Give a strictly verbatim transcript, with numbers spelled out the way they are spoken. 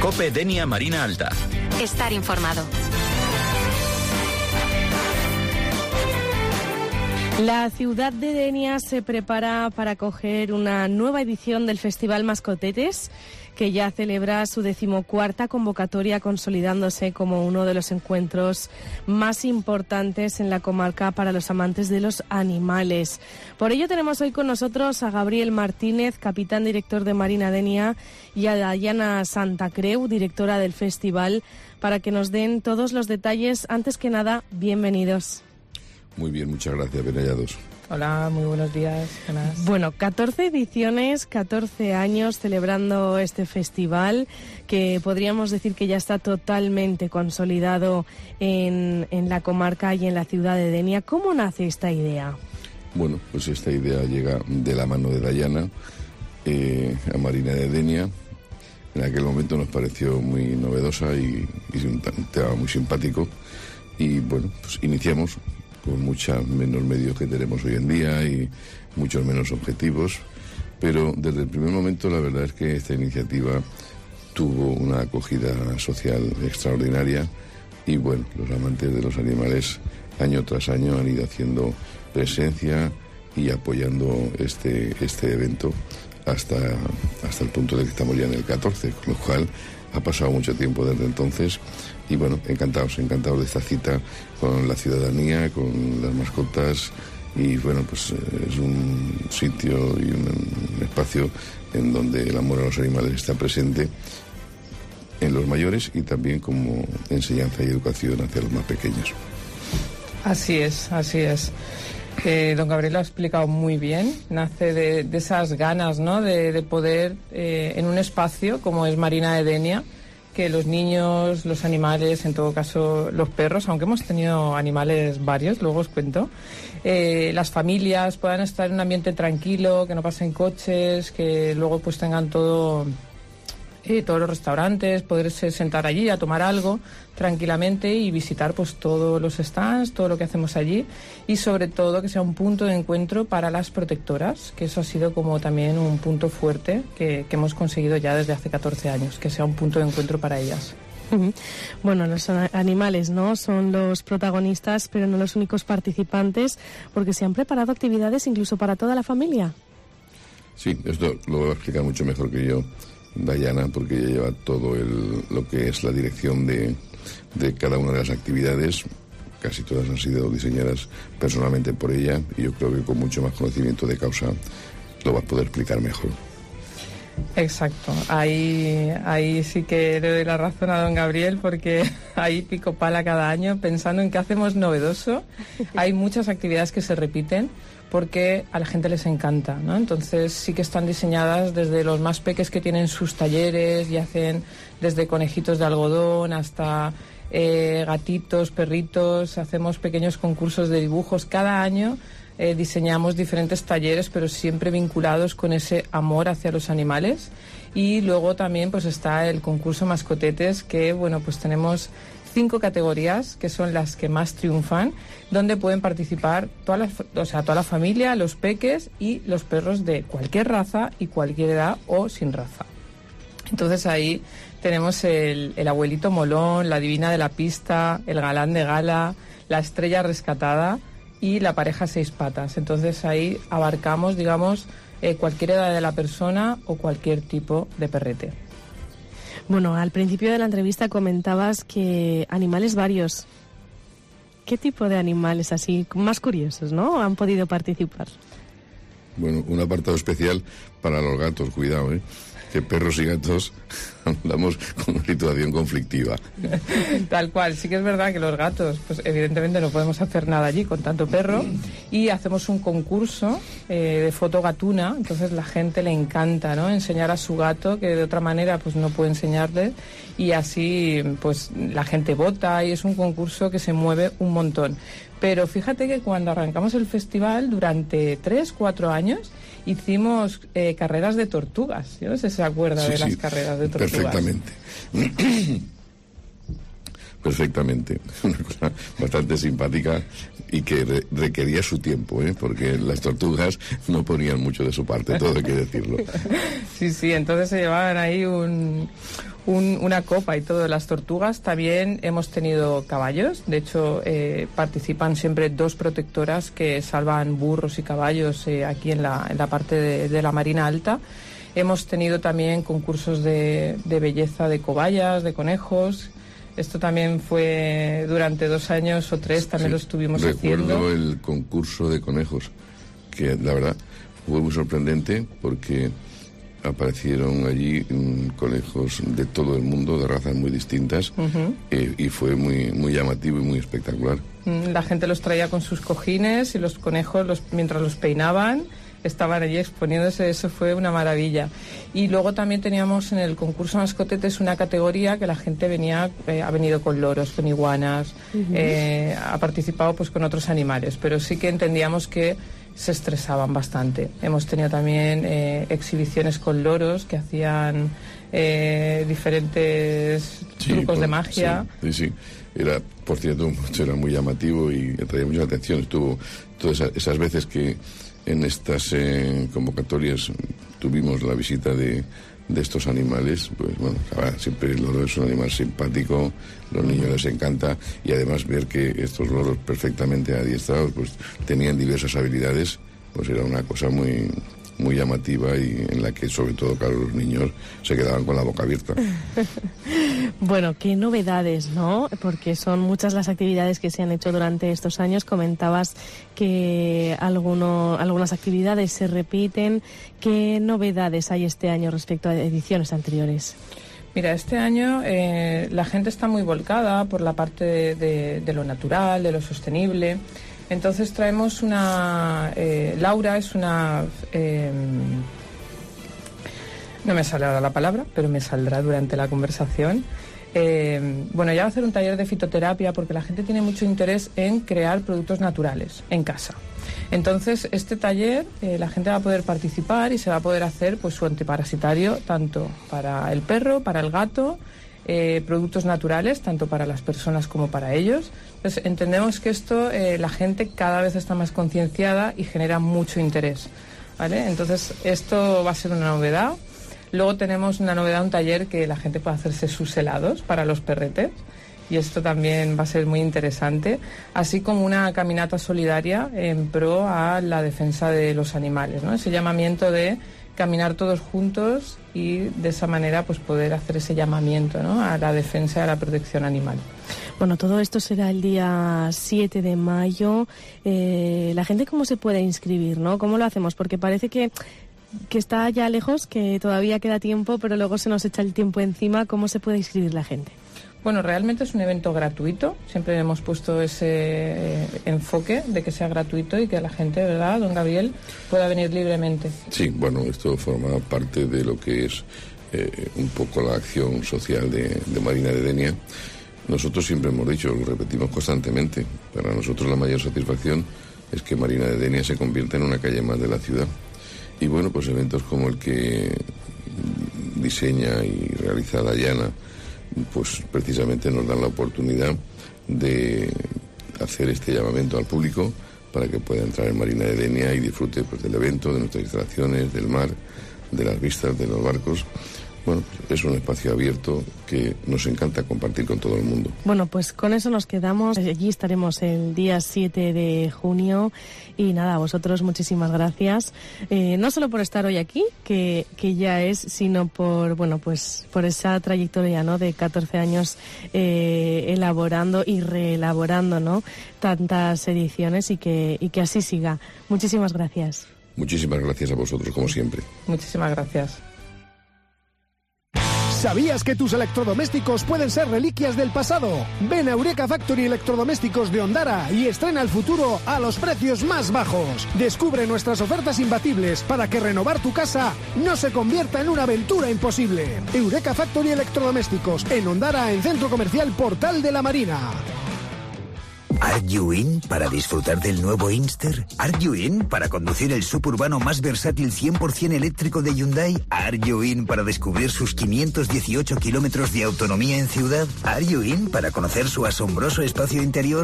COPE Denia Marina Alta. Estar informado. La ciudad de Denia se prepara para acoger una nueva edición del Festival Mascotetes, que ya celebra su decimocuarta convocatoria, consolidándose como uno de los encuentros más importantes en la comarca para los amantes de los animales. Por ello tenemos hoy con nosotros a Gabriel Martínez, capitán director de Marina Denia, y a Dayana Santacreu, directora del festival, para que nos den todos los detalles. Antes que nada, bienvenidos. Muy bien, muchas gracias, bien hallados. Hola, muy buenos días. Buenas. Bueno, catorce ediciones, catorce años celebrando este festival, que podríamos decir que ya está totalmente consolidado en, en la comarca y en la ciudad de Denia. ¿Cómo nace esta idea? Bueno, pues esta idea llega de la mano de Dayana eh, a Marina de Denia. En aquel momento nos pareció muy novedosa y, y un tema muy simpático. Y bueno, pues iniciamos con muchos menos medios que tenemos hoy en día y muchos menos objetivos, pero desde el primer momento la verdad es que esta iniciativa tuvo una acogida social extraordinaria y bueno, los amantes de los animales año tras año han ido haciendo presencia y apoyando este, este evento hasta, hasta el punto de que estamos ya en el catorce, con lo cual ha pasado mucho tiempo desde entonces y bueno, encantados, encantados de esta cita con la ciudadanía, con las mascotas y bueno, pues es un sitio y un, un espacio en donde el amor a los animales está presente en los mayores y también como enseñanza y educación hacia los más pequeños. Así es, así es. Eh, don Gabriel lo ha explicado muy bien, nace de, de esas ganas, ¿no?, de, de poder eh, en un espacio como es Marina de Denia, que los niños, los animales, en todo caso los perros, aunque hemos tenido animales varios, luego os cuento, eh, las familias puedan estar en un ambiente tranquilo, que no pasen coches, que luego pues tengan todo... Eh, todos los restaurantes, poderse sentar allí a tomar algo tranquilamente y visitar pues todos los stands, todo lo que hacemos allí y sobre todo que sea un punto de encuentro para las protectoras, que eso ha sido como también un punto fuerte que, que hemos conseguido ya desde hace catorce años, que sea un punto de encuentro para ellas. Bueno, los animales, ¿no?, son los protagonistas, pero no los únicos participantes, porque se han preparado actividades incluso para toda la familia. Sí, esto lo va a explicar mucho mejor que yo Dayana, porque ella lleva todo el, lo que es la dirección de, de cada una de las actividades. Casi todas han sido diseñadas personalmente por ella y yo creo que con mucho más conocimiento de causa lo va a poder explicar mejor. Exacto, ahí, ahí sí que le doy la razón a don Gabriel, porque ahí pico pala cada año pensando en qué hacemos novedoso. Hay muchas actividades que se repiten porque a la gente les encanta, ¿no? Entonces sí que están diseñadas desde los más peques que tienen sus talleres y hacen desde conejitos de algodón hasta eh, gatitos, perritos, hacemos pequeños concursos de dibujos. Cada año eh, diseñamos diferentes talleres, pero siempre vinculados con ese amor hacia los animales. Y luego también pues está el concurso Mascotetes, que bueno, pues tenemos cinco categorías que son las que más triunfan, donde pueden participar toda la, o sea, toda la familia, los peques y los perros de cualquier raza y cualquier edad o sin raza. Entonces ahí tenemos el, el abuelito molón, la divina de la pista, el galán de gala, la estrella rescatada y la pareja seis patas. Entonces ahí abarcamos, digamos, eh, cualquier edad de la persona o cualquier tipo de perrete. Bueno, al principio de la entrevista comentabas que animales varios. ¿Qué tipo de animales así más curiosos, no, han podido participar? Bueno, un apartado especial para los gatos, cuidado, ¿eh? Que perros y gatos andamos con una situación conflictiva. Tal cual, sí que es verdad que los gatos, pues evidentemente no podemos hacer nada allí con tanto perro y hacemos un concurso eh, de foto gatuna, entonces la gente le encanta, ¿no?, enseñar a su gato, que de otra manera pues no puede enseñarle, y así pues la gente vota y es un concurso que se mueve un montón. Pero fíjate que cuando arrancamos el festival, durante tres, cuatro años, hicimos eh, carreras de tortugas. Yo no sé si se acuerda sí, de las sí, carreras de tortugas. Perfectamente. Perfectamente. Una cosa bastante simpática y que re requería su tiempo, ¿eh? Porque las tortugas no ponían mucho de su parte, todo hay que decirlo. Sí, sí, entonces se llevaban ahí un... un, una copa y todo de las tortugas. También hemos tenido caballos. De hecho, eh, participan siempre dos protectoras que salvan burros y caballos eh, aquí en la, en la parte de, de la Marina Alta. Hemos tenido también concursos de, de belleza de cobayas, de conejos. Esto también fue durante dos años o tres, también sí, lo estuvimos haciendo. Recuerdo el concurso de conejos, que la verdad fue muy sorprendente porque aparecieron allí um, conejos de todo el mundo, de razas muy distintas, uh-huh. eh, y fue muy, muy llamativo y muy espectacular. La gente los traía con sus cojines y los conejos, los, mientras los peinaban, estaban allí exponiéndose. Eso fue una maravilla. Y luego también teníamos en el concurso Mascotetes una categoría que la gente venía, eh, ha venido con loros, con iguanas, uh-huh. eh, ha participado pues con otros animales, pero sí que entendíamos que se estresaban bastante. Hemos tenido también eh, exhibiciones con loros que hacían eh, diferentes sí, trucos por, de magia. Sí, sí, sí. Era, por cierto, era muy llamativo y traía mucha atención. Estuvo todas esas, esas veces que en estas eh, convocatorias tuvimos la visita de, de estos animales, pues bueno, siempre el loro es un animal simpático, los niños les encanta, y además ver que estos loros perfectamente adiestrados pues tenían diversas habilidades, pues era una cosa muy muy llamativa y en la que sobre todo, claro, los niños se quedaban con la boca abierta. Bueno, qué novedades, ¿no? Porque son muchas las actividades que se han hecho durante estos años. Comentabas que alguno, algunas actividades se repiten. ¿Qué novedades hay este año respecto a ediciones anteriores? Mira, este año eh, la gente está muy volcada por la parte de, de, de lo natural, de lo sostenible. Entonces traemos una... Eh, Laura es una... Eh, no me sale ahora la palabra, pero me saldrá durante la conversación. Eh, bueno, ella va a hacer un taller de fitoterapia porque la gente tiene mucho interés en crear productos naturales en casa. Entonces, este taller, eh, la gente va a poder participar y se va a poder hacer pues su antiparasitario tanto para el perro, para el gato, eh, productos naturales, tanto para las personas como para ellos. Entonces, entendemos que esto, eh, la gente cada vez está más concienciada y genera mucho interés, ¿vale? Entonces, esto va a ser una novedad. Luego tenemos una novedad, un taller que la gente puede hacerse sus helados para los perretes, y esto también va a ser muy interesante, así como una caminata solidaria en pro a la defensa de los animales, ¿no? Ese llamamiento de caminar todos juntos y de esa manera pues poder hacer ese llamamiento, ¿no?, a la defensa y a la protección animal. Bueno, todo esto será el día siete de mayo. Eh, ¿La gente cómo se puede inscribir, no? ¿Cómo lo hacemos? Porque parece que que está ya lejos, que todavía queda tiempo, pero luego se nos echa el tiempo encima. ¿Cómo se puede inscribir la gente? Bueno, realmente es un evento gratuito. Siempre hemos puesto ese eh, enfoque de que sea gratuito y que la gente, ¿verdad, don Gabriel?, pueda venir libremente. Sí, bueno, esto forma parte de lo que es eh, un poco la acción social de, de Marina de Denia. Nosotros siempre hemos dicho, lo repetimos constantemente, para nosotros la mayor satisfacción es que Marina de Denia se convierta en una calle más de la ciudad. Y bueno, pues eventos como el que diseña y realiza Dayana, pues precisamente nos dan la oportunidad de hacer este llamamiento al público para que pueda entrar en Marina de Denia y disfrute pues del evento, de nuestras instalaciones, del mar, de las vistas de los barcos. Bueno, es un espacio abierto que nos encanta compartir con todo el mundo. Bueno, pues con eso nos quedamos. Allí estaremos el día siete de junio. Y nada, a vosotros muchísimas gracias. Eh, no solo por estar hoy aquí, que, que ya es, sino por, bueno, pues por esa trayectoria, ¿no?, de catorce años eh, elaborando y reelaborando, ¿no?, tantas ediciones, y que, y que así siga. Muchísimas gracias. Muchísimas gracias a vosotros, como siempre. Muchísimas gracias. ¿Sabías que tus electrodomésticos pueden ser reliquias del pasado? Ven a Eureka Factory Electrodomésticos de Ondara y estrena el futuro a los precios más bajos. Descubre nuestras ofertas imbatibles para que renovar tu casa no se convierta en una aventura imposible. Eureka Factory Electrodomésticos en Ondara, en Centro Comercial Portal de la Marina. ¿Are you in para disfrutar del nuevo Inster? ¿Are you in para conducir el suburbano más versátil cien por ciento eléctrico de Hyundai? ¿Are you in para descubrir sus quinientos dieciocho kilómetros de autonomía en ciudad? ¿Are you in para conocer su asombroso espacio interior?